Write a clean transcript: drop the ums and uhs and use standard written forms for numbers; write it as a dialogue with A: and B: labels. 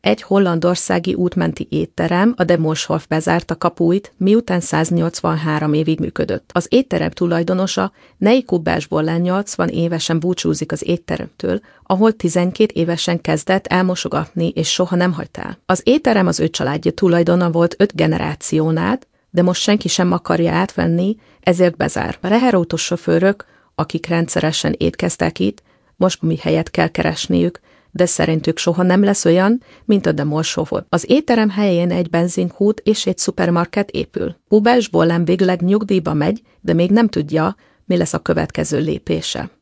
A: Egy hollandországi útmenti étterem, a De Morshof bezárta kapuit, miután 183 évig működött. Az étterem tulajdonosa Neiko Básbolán 80 évesen búcsúzik az étteremtől, ahol 12 évesen kezdett elmosogatni és soha nem hagyta el. Az étterem az ő családja tulajdona volt 5 generáción át, de most senki sem akarja átvenni, ezért bezár. A teherautós sofőrök, akik rendszeresen étkeztek itt, most mi helyet kell keresniük, de szerintük soha nem lesz olyan, mint a De Morshof. Az étterem helyén egy benzinkút és egy szupermarket épül. Básbolán végleg nyugdíjba megy, de még nem tudja, mi lesz a következő lépése.